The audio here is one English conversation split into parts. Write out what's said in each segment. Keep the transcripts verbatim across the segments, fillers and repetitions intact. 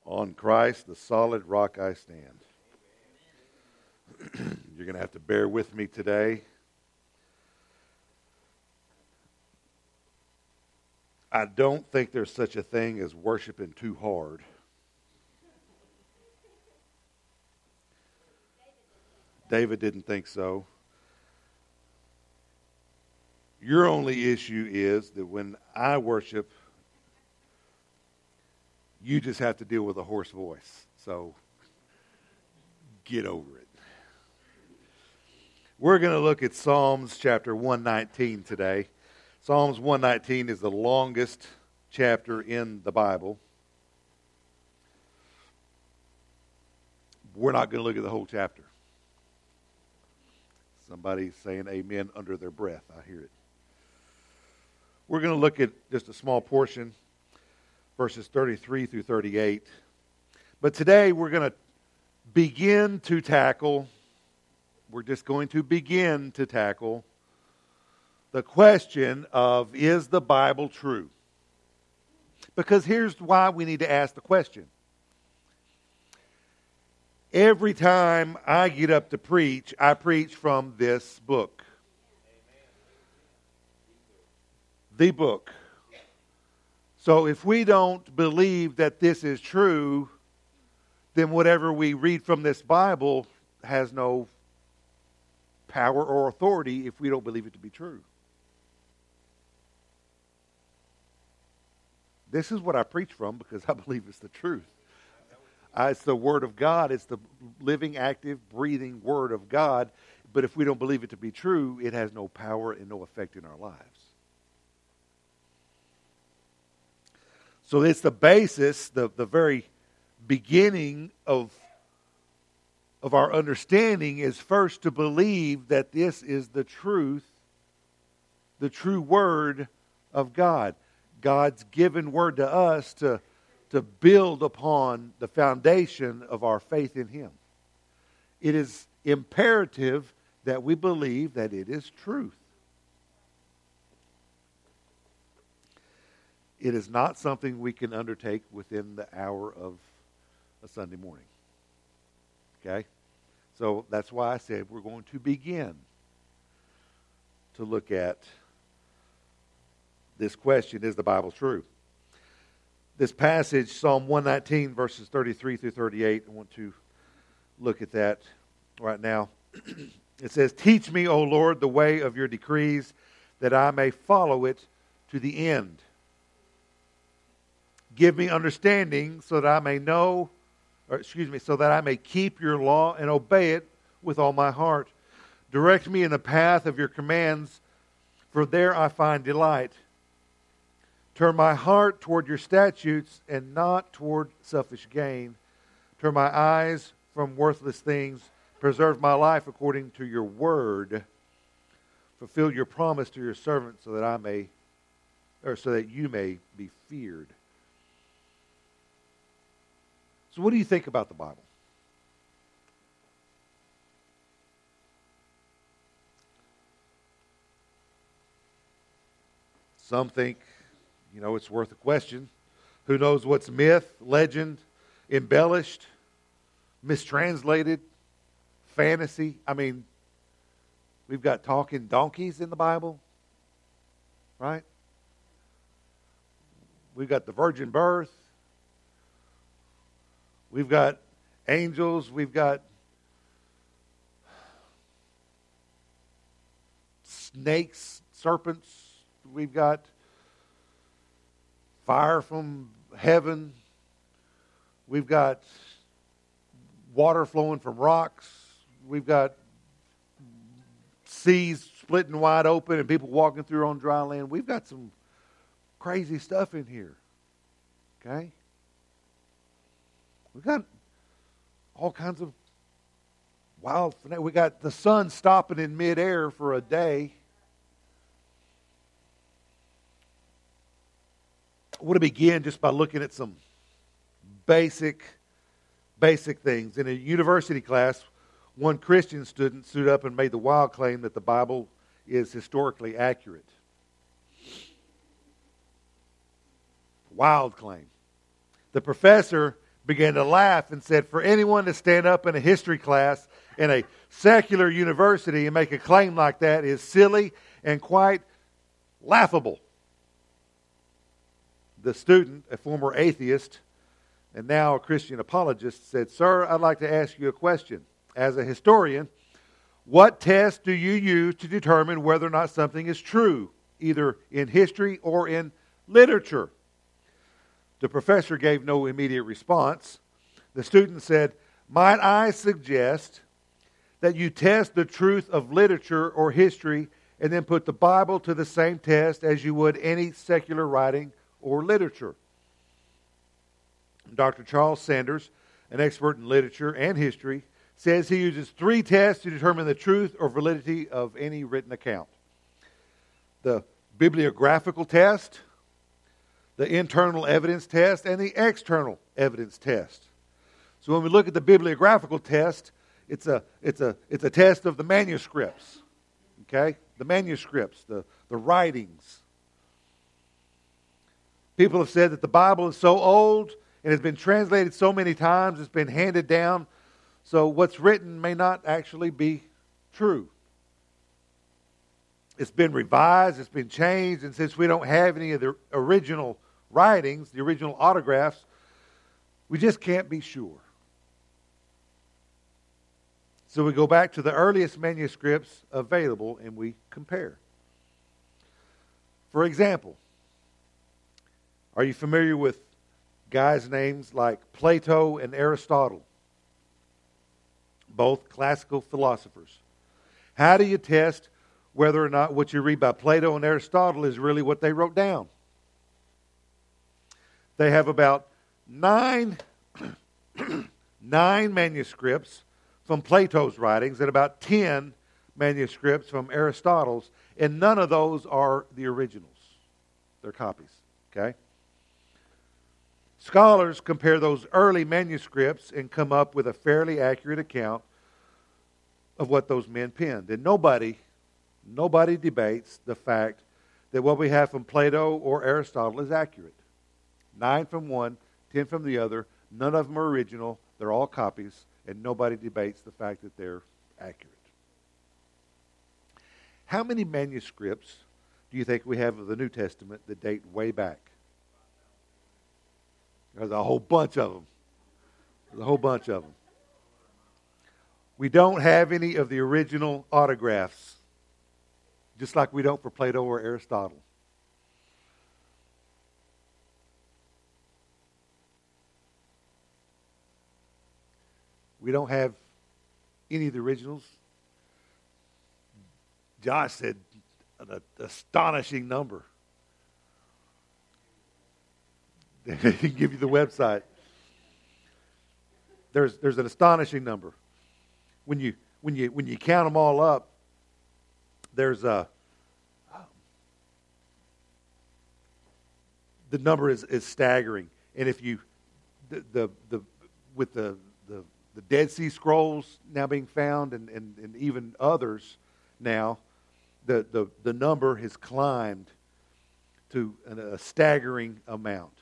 On Christ, the solid rock I stand. You're going to have to bear with me today. I don't think there's such a thing as worshiping too hard. David didn't think so. Your only issue is that when I worship, you just have to deal with a hoarse voice. So get over it. We're going to look at Psalms chapter one nineteen today. Psalms one nineteen is the longest chapter in the Bible. We're not going to look at the whole chapter. Somebody's saying amen under their breath. I hear it. We're going to look at just a small portion, verses thirty-three through thirty-eight. But today we're going to begin to tackle, we're just going to begin to tackle the question of, is the Bible true? Because here's why we need to ask the question. Every time I get up to preach, I preach from this book. The book. So if we don't believe that this is true, then whatever we read from this Bible has no power or authority if we don't believe it to be true. This is what I preach from because I believe it's the truth. Uh, it's the Word of God. It's the living, active, breathing Word of God. But if we don't believe it to be true, it has no power and no effect in our lives. So it's the basis, the, the very beginning of, of our understanding is first to believe that this is the truth, the true Word of God. God's given Word to us to, to build upon the foundation of our faith in Him. It is imperative that we believe that it is truth. It is not something we can undertake within the hour of a Sunday morning. Okay? So that's why I said we're going to begin to look at this question, is the Bible true? This passage, Psalm one nineteen, verses thirty-three through thirty-eight, I want to look at that right now. It says, "Teach me, O Lord, the way of your decrees, that I may follow it to the end. Give me understanding so that I may know, or excuse me, so that I may keep your law and obey it with all my heart. Direct me in the path of your commands, for there I find delight. Turn my heart toward your statutes and not toward selfish gain. Turn my eyes from worthless things. Preserve my life according to your word. Fulfill your promise to your servant so that I may, or so that you may be feared." So what do you think about the Bible? Some think, you know, it's worth a question. Who knows what's myth, legend, embellished, mistranslated, fantasy? I mean, we've got talking donkeys in the Bible, right? We've got the virgin birth. We've got angels. We've got snakes, serpents. We've got fire from heaven. We've got water flowing from rocks. We've got seas splitting wide open and people walking through on dry land. We've got some crazy stuff in here. Okay? We've got all kinds of wild... We got the sun stopping in midair for a day. I want to begin just by looking at some basic, basic things. In a university class, one Christian student stood up and made the wild claim that the Bible is historically accurate. Wild claim. The professor began to laugh and said, for anyone to stand up in a history class in a secular university and make a claim like that is silly and quite laughable. The student, a former atheist and now a Christian apologist, said, sir, I'd like to ask you a question. As a historian, what test do you use to determine whether or not something is true, either in history or in literature? The professor gave no immediate response. The student said, might I suggest that you test the truth of literature or history and then put the Bible to the same test as you would any secular writing or literature? Doctor Charles Sanders, an expert in literature and history, says he uses three tests to determine the truth or validity of any written account. The bibliographical test, the internal evidence test, and the external evidence test. So when we look at the bibliographical test, it's a it's a it's a test of the manuscripts. Okay? The manuscripts, the, the writings. People have said that the Bible is so old and has been translated so many times, it's been handed down, so what's written may not actually be true. It's been revised, it's been changed, and since we don't have any of the original writings, the original autographs, we just can't be sure. So we go back to the earliest manuscripts available and we compare. For example, are you familiar with guys' names like Plato and Aristotle? Both classical philosophers. How do you test whether or not what you read by Plato and Aristotle is really what they wrote down? They have about nine, nine manuscripts from Plato's writings and about ten manuscripts from Aristotle's, and none of those are the originals. They're copies. Okay? Scholars compare those early manuscripts and come up with a fairly accurate account of what those men penned. And nobody, nobody debates the fact that what we have from Plato or Aristotle is accurate. Nine from one, ten from the other. None of them are original. They're all copies. And nobody debates the fact that they're accurate. How many manuscripts do you think we have of the New Testament that date way back? There's a whole bunch of them. There's a whole bunch of them. We don't have any of the original autographs, just like we don't for Plato or Aristotle. We don't have any of the originals. Josh said an astonishing number. He can give you the website. There's there's an astonishing number. When you when you when you count them all up, there's a the number is, is staggering. And if you the the, the with the, the the Dead Sea Scrolls now being found and, and, and even others now, the, the, the number has climbed to a staggering amount.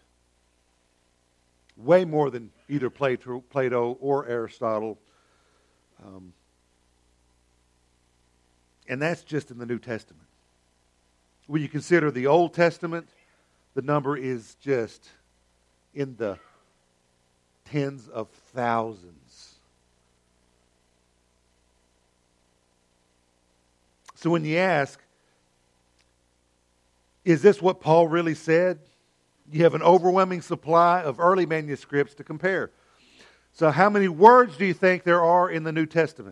Way more than either Plato, Plato or Aristotle. Um, and that's just in the New Testament. When you consider the Old Testament, the number is just in the tens of thousands. So when you ask, is this what Paul really said? You have an overwhelming supply of early manuscripts to compare. So how many words do you think there are in the New Testament?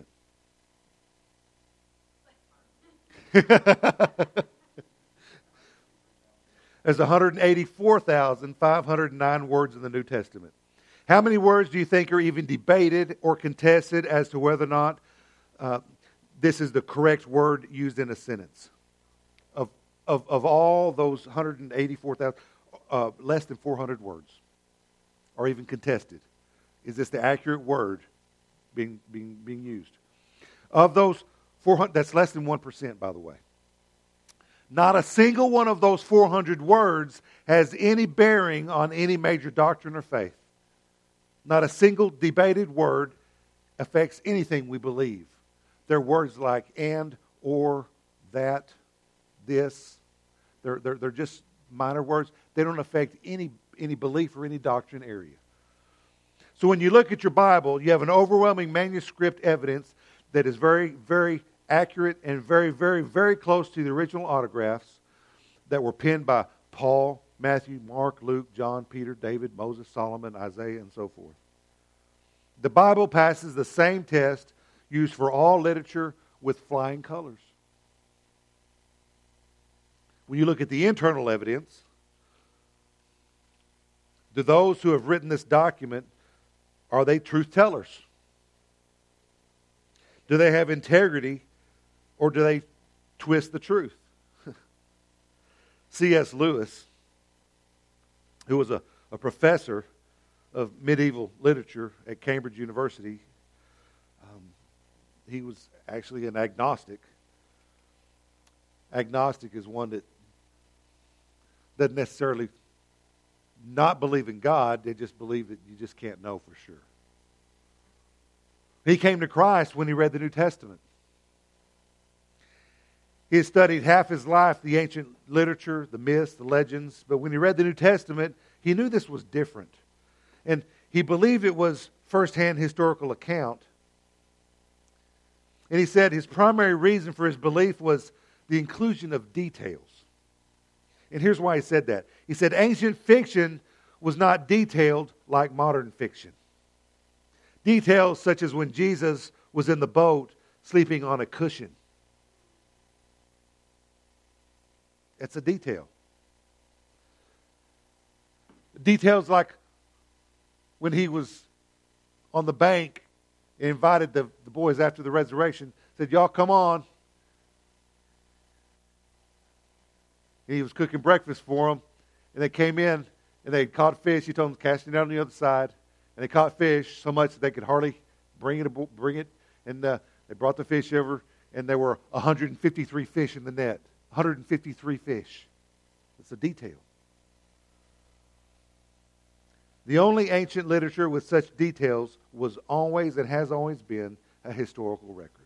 There's one hundred eighty-four thousand five hundred nine words in the New Testament. How many words do you think are even debated or contested as to whether or not uh, this is the correct word used in a sentence? Of of, of all those one hundred eighty-four thousand, uh, less than four hundred words are even contested. Is this the accurate word being being being used? Of those four hundred, that's less than one percent, by the way. Not a single one of those four hundred words has any bearing on any major doctrine or faith. Not a single debated word affects anything we believe. They're words like and, or, that, this. They're, they're, they're just minor words. They don't affect any, any belief or any doctrine area. So when you look at your Bible, you have an overwhelming manuscript evidence that is very, very accurate and very, very, very close to the original autographs that were penned by Paul, Matthew, Mark, Luke, John, Peter, David, Moses, Solomon, Isaiah, and so forth. The Bible passes the same test used for all literature with flying colors. When you look at the internal evidence, do those who have written this document, are they truth tellers? Do they have integrity, or do they twist the truth? C S Lewis, who was a, a professor of medieval literature at Cambridge University, um, he was actually an agnostic. Agnostic is one that doesn't necessarily not believe in God. They just believe that you just can't know for sure. He came to Christ when he read the New Testament. He had studied half his life the ancient literature, the myths, the legends, but when he read the New Testament, he knew this was different. And he believed it was first-hand historical account. And he said his primary reason for his belief was the inclusion of details. And here's why he said that. He said ancient fiction was not detailed like modern fiction. Details such as when Jesus was in the boat sleeping on a cushion. It's a detail. Details like when he was on the bank and invited the, the boys after the resurrection, said, y'all come on. And he was cooking breakfast for them. And they came in and they caught fish. He told them to cast it down on the other side. And they caught fish so much that they could hardly bring it. Bring it. And uh, they brought the fish over, and there were one hundred fifty-three fish in the net. one hundred fifty-three fish. It's a detail. The only ancient literature with such details was always and has always been a historical record.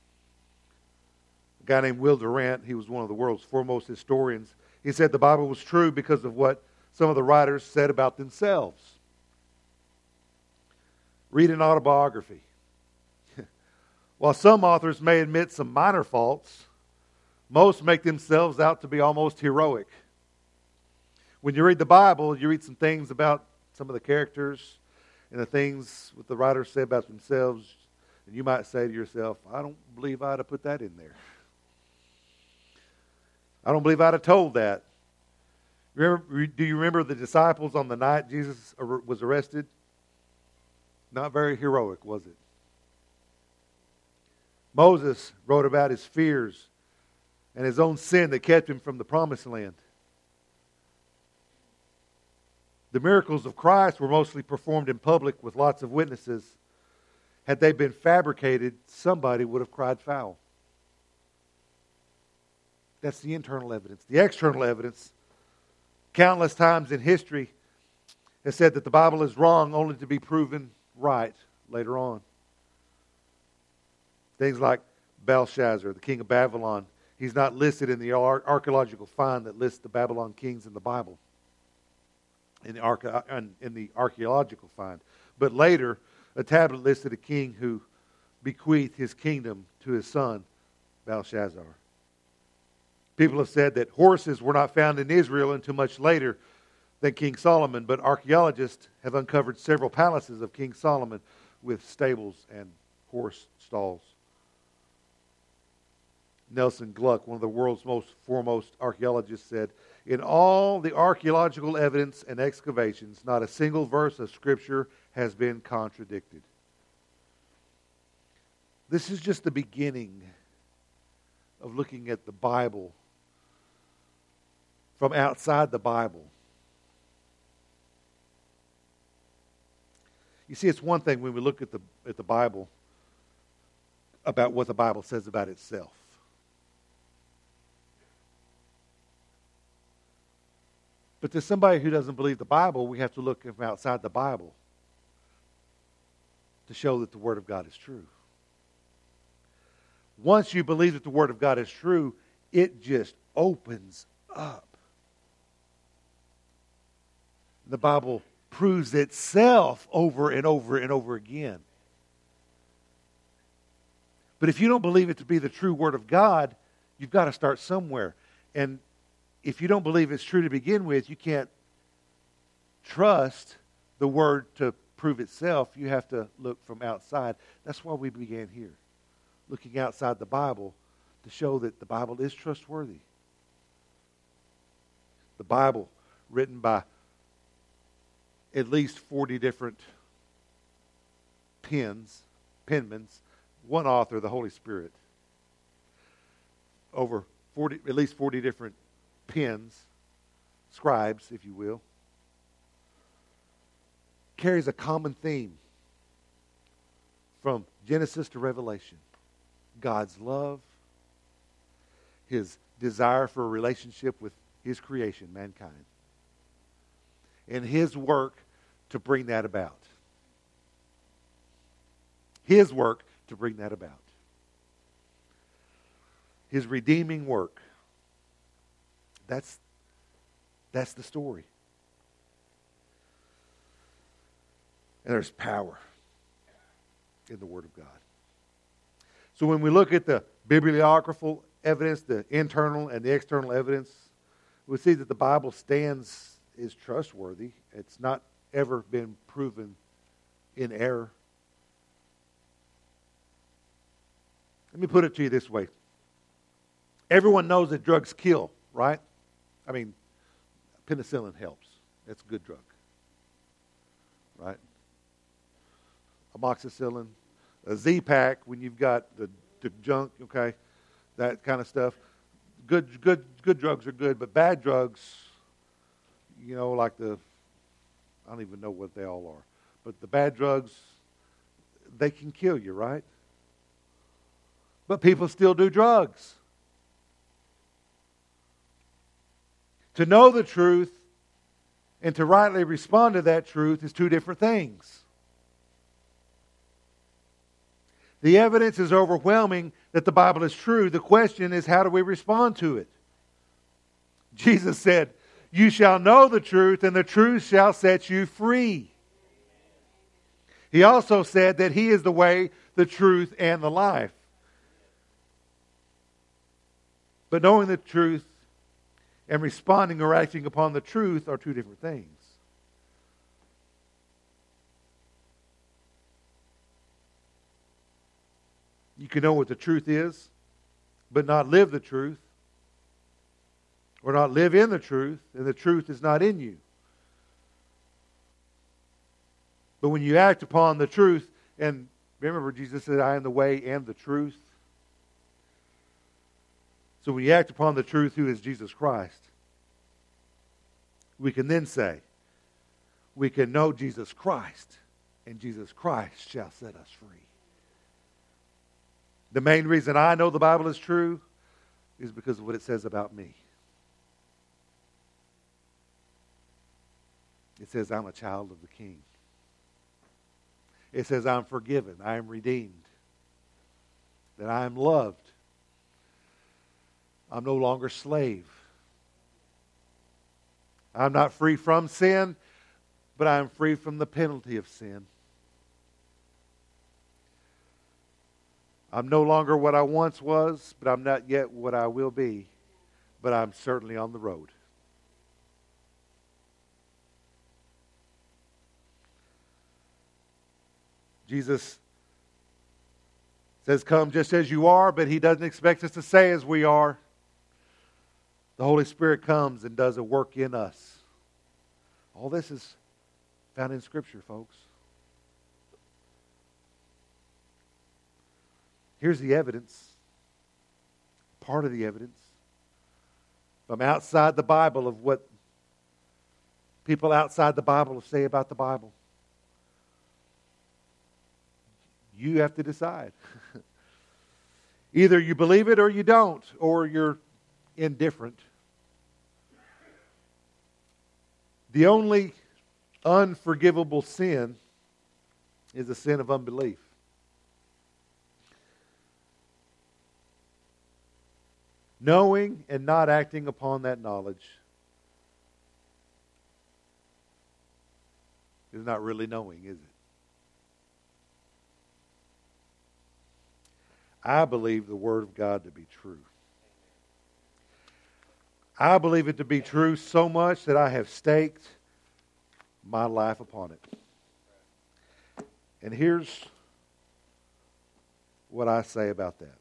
A guy named Will Durant, he was one of the world's foremost historians, he said the Bible was true because of what some of the writers said about themselves. Read an autobiography. While some authors may admit some minor faults, most make themselves out to be almost heroic. When you read the Bible, you read some things about some of the characters and the things what the writers say about themselves, and you might say to yourself, I don't believe I'd have put that in there. I don't believe I'd have told that. Remember, do you remember the disciples on the night Jesus was arrested? Not very heroic, was it? Moses wrote about his fears and his own sin that kept him from the promised land. The miracles of Christ were mostly performed in public with lots of witnesses. Had they been fabricated, somebody would have cried foul. That's the internal evidence. The external evidence, countless times in history, has said that the Bible is wrong only to be proven right later on. Things like Belshazzar, the king of Babylon. He's not listed in the archaeological find that lists the Babylon kings in the Bible, in the, arche- in the archaeological find. But later, a tablet listed a king who bequeathed his kingdom to his son, Belshazzar. People have said that horses were not found in Israel until much later than King Solomon, but archaeologists have uncovered several palaces of King Solomon with stables and horse stalls. Nelson Gluck, one of the world's most foremost archaeologists, said, in all the archaeological evidence and excavations, not a single verse of Scripture has been contradicted. This is just the beginning of looking at the Bible from outside the Bible. You see, it's one thing when we look at the at the Bible about what the Bible says about itself. But to somebody who doesn't believe the Bible, we have to look from outside the Bible to show that the Word of God is true. Once you believe that the Word of God is true, it just opens up. The Bible proves itself over and over and over again. But if you don't believe it to be the true Word of God, you've got to start somewhere. And if you don't believe it's true to begin with, you can't trust the Word to prove itself. You have to look from outside. That's why we began here, looking outside the Bible to show that the Bible is trustworthy. The Bible, written by at least forty different pens, penmans, one author, the Holy Spirit. Over forty, at least forty different pens, scribes, if you will, carries a common theme from Genesis to Revelation. God's love, His desire for a relationship with His creation, mankind, and His work to bring that about. His work to bring that about. His redeeming work. That's, that's the story. And there's power in the Word of God. So when we look at the bibliographical evidence, the internal and the external evidence, we see that the Bible stands, is trustworthy. It's not ever been proven in error. Let me put it to you this way. Everyone knows that drugs kill, right? I mean, penicillin helps. It's a good drug, right? Amoxicillin, a Z-Pack when you've got the, the junk, okay, that kind of stuff. Good, good, good drugs are good, but bad drugs, you know, like the, I don't even know what they all are, but the bad drugs, they can kill you, right? But people still do drugs. To know the truth and to rightly respond to that truth is two different things. The evidence is overwhelming that the Bible is true. The question is, how do we respond to it? Jesus said, "You shall know the truth, and the truth shall set you free." He also said that He is the way, the truth, and the life. But knowing the truth and responding or acting upon the truth are two different things. You can know what the truth is, but not live the truth, or not live in the truth, and the truth is not in you. But when you act upon the truth, and remember Jesus said, "I am the way and the truth." So when you act upon the truth, who is Jesus Christ, we can then say, we can know Jesus Christ, and Jesus Christ shall set us free. The main reason I know the Bible is true is because of what it says about me. It says I'm a child of the King. It says I'm forgiven, I am redeemed, that I am loved. I'm no longer slave. I'm not free from sin, but I am free from the penalty of sin. I'm no longer what I once was, but I'm not yet what I will be, but I'm certainly on the road. Jesus says, "Come just as you are," but He doesn't expect us to say as we are. The Holy Spirit comes and does a work in us. All this is found in Scripture, folks. Here's the evidence. Part of the evidence. From outside the Bible of what people outside the Bible say about the Bible. You have to decide. Either you believe it or you don't, or you're indifferent. The only unforgivable sin is a sin of unbelief. Knowing and not acting upon that knowledge is not really knowing, is it? I believe the Word of God to be true. I believe it to be true so much that I have staked my life upon it. And here's what I say about that.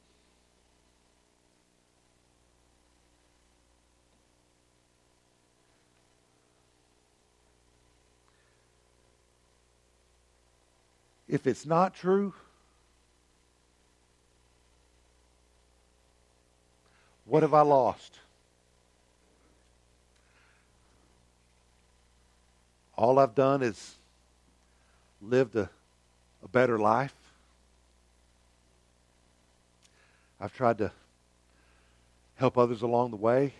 If it's not true, what have I lost? All I've done is lived a, a better life. I've tried to help others along the way.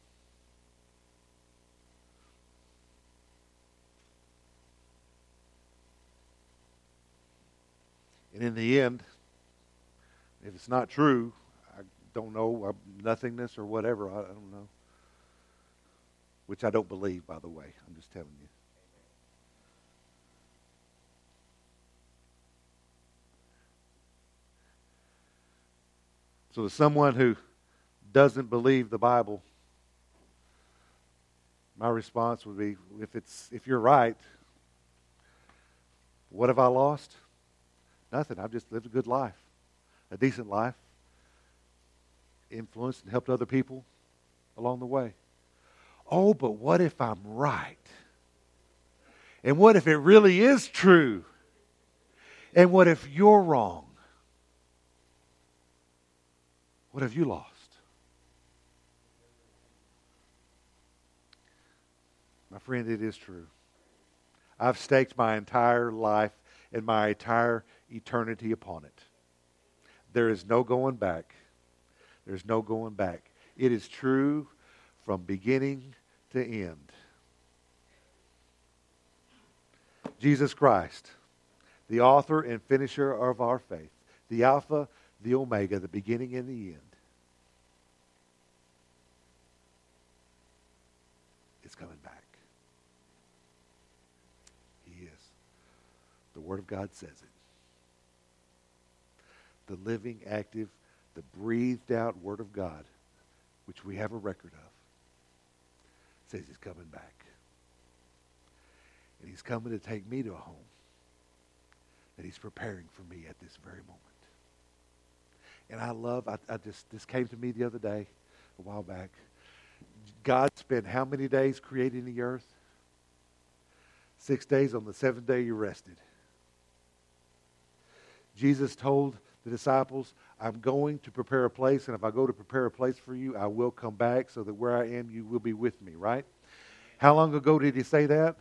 And in the end, if it's not true, I don't know, I'm nothingness or whatever, I, I don't know. Which I don't believe, by the way. I'm just telling you. So as someone who doesn't believe the Bible, my response would be, if it's if you're right, what have I lost? Nothing. I've just lived a good life, a decent life, influenced and helped other people along the way. Oh, but what if I'm right? And what if it really is true? And what if you're wrong? What have you lost? My friend, it is true. I've staked my entire life and my entire eternity upon it. There is no going back. There's no going back. It is true from beginning to end. Jesus Christ, the author and finisher of our faith, the Alpha, the Omega, the beginning and the end, is coming back. He is. The Word of God says it. The living, active, the breathed out Word of God, which we have a record of, says He's coming back. And He's coming to take me to a home that He's preparing for me at this very moment. And I love, I, I just, this came to me the other day, a while back. God spent how many days creating the earth? Six days. On the seventh day, He rested. Jesus told the disciples, I'm going to prepare a place, and if I go to prepare a place for you, I will come back so that where I am, you will be with me, right? How long ago did He say that?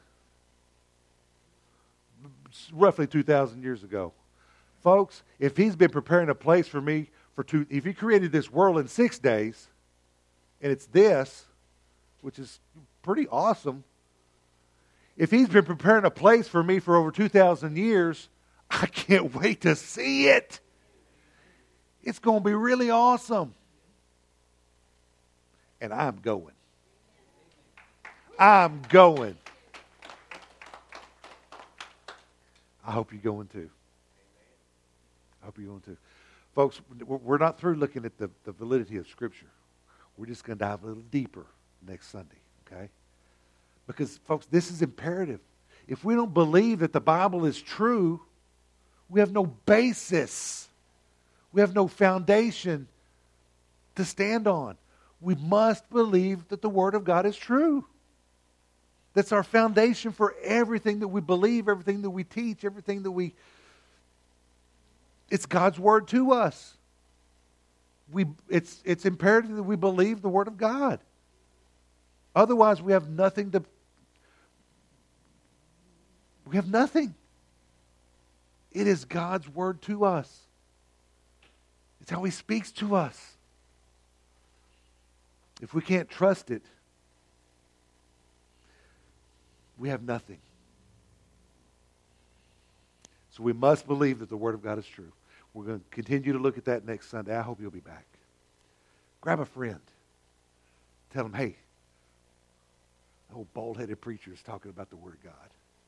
Roughly two thousand years ago. Folks, if He's been preparing a place for me for two, if He created this world in six days, and it's this, which is pretty awesome, if He's been preparing a place for me for over two thousand years, I can't wait to see it. It's going to be really awesome. And I'm going. I'm going. I hope you're going too. I hope you're going too. Folks, we're not through looking at the, the validity of Scripture. We're just going to dive a little deeper next Sunday, okay? Because, folks, this is imperative. If we don't believe that the Bible is true, we have no basis. We have no foundation to stand on. We must believe that the Word of God is true. That's our foundation for everything that we believe, everything that we teach, everything that we... It's God's Word to us. We, it's, it's imperative that we believe the Word of God. Otherwise, we have nothing to... We have nothing. It is God's Word to us. It's how He speaks to us. If we can't trust it, we have nothing. So we must believe that the Word of God is true. We're going to continue to look at that next Sunday. I hope you'll be back. Grab a friend. Tell them, hey, the old bald-headed preacher is talking about the Word of God.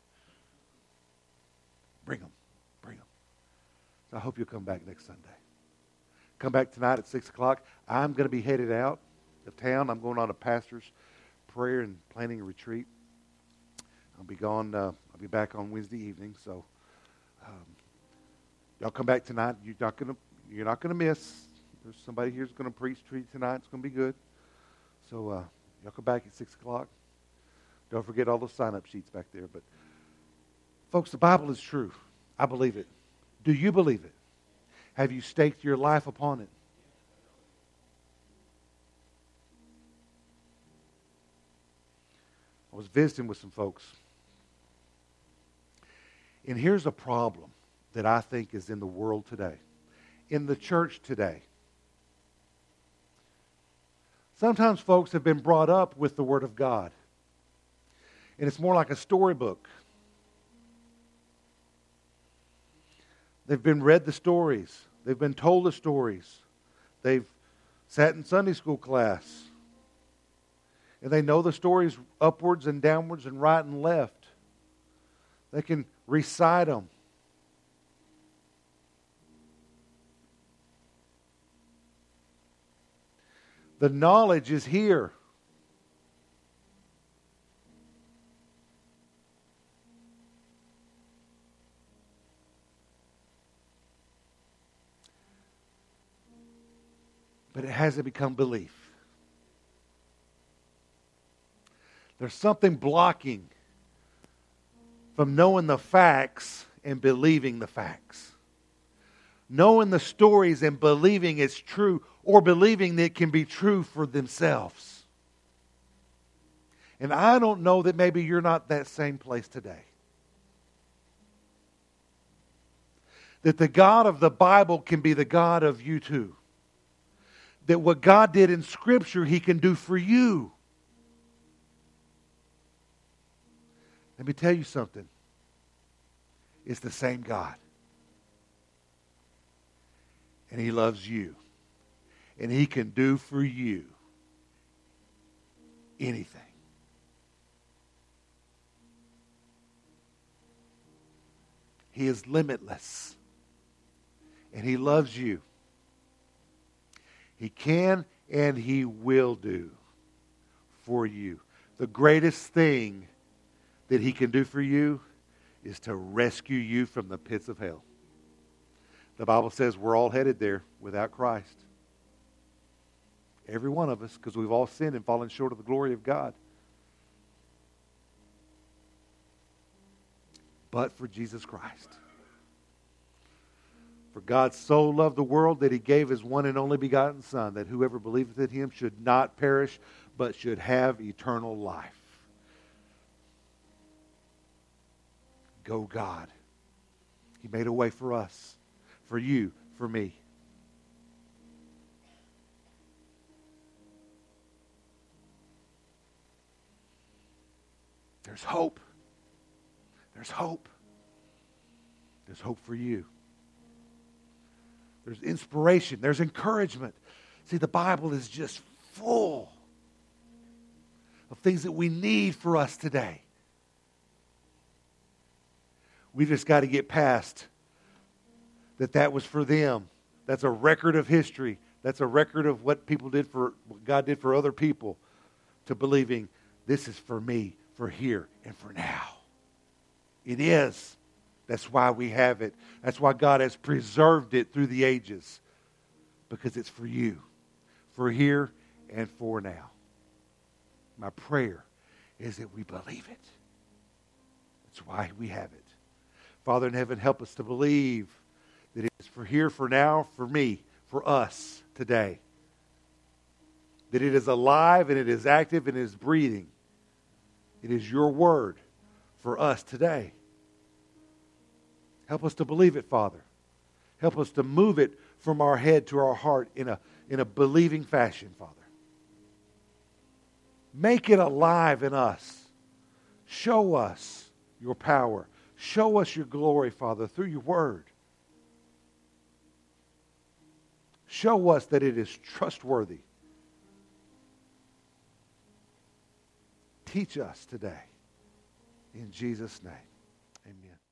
Bring them. Bring them. So I hope you'll come back next Sunday. Come back tonight at six o'clock. I'm going to be headed out of town. I'm going on a pastor's prayer and planning a retreat. I'll be gone. Uh, I'll be back on Wednesday evening. So um, y'all come back tonight. You're not going to. You're not going to miss. There's somebody here who's going to preach to you tonight. It's going to be good. So uh, y'all come back at six o'clock. Don't forget all those sign-up sheets back there. But folks, the Bible is true. I believe it. Do you believe it? Have you staked your life upon it? I was visiting with some folks. And here's a problem that I think is in the world today. In the church today. Sometimes folks have been brought up with the Word of God. And it's more like a storybook. They've been read the stories. They've been told the stories. They've sat in Sunday school class. And they know the stories upwards and downwards and right and left. They can recite them. The knowledge is here. But it hasn't become belief. There's something blocking from knowing the facts and believing the facts. Knowing the stories and believing it's true, or believing that it can be true for themselves. And I don't know that maybe you're not that same place today. That the God of the Bible can be the God of you too. That what God did in Scripture, He can do for you. Let me tell you something. It's the same God. And He loves you. And He can do for you anything. He is limitless. And He loves you. He can and He will do for you. The greatest thing that He can do for you is to rescue you from the pits of hell. The Bible says we're all headed there without Christ. Every one of us, because we've all sinned and fallen short of the glory of God. But for Jesus Christ. For God so loved the world that He gave His one and only begotten Son, that whoever believeth in Him should not perish, but should have eternal life. Go God. He made a way for us, for you, for me. There's hope. There's hope. There's hope for you. There's inspiration. There's encouragement. See, the Bible is just full of things that we need for us today. We just got to get past that that was for them. That's a record of history. That's a record of what people did for, what God did for other people, to believing this is for me, for here and for now. It is. That's why we have it. That's why God has preserved it through the ages. Because it's for you. For here and for now. My prayer is that we believe it. That's why we have it. Father in heaven, help us to believe that it is for here, for now, for me, for us today. That it is alive and it is active and it is breathing. It is your word for us today. Help us to believe it, Father. Help us to move it from our head to our heart in a, in a believing fashion, Father. Make it alive in us. Show us your power. Show us your glory, Father, through your word. Show us that it is trustworthy. Teach us today. In Jesus' name, amen.